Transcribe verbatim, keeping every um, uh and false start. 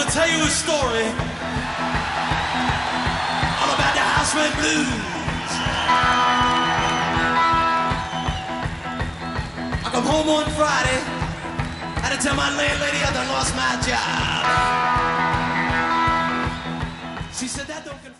tell you a story all about the Houseman Blues. I come home on Friday, had to tell my landlady I done lost my job. She said that don't confirm.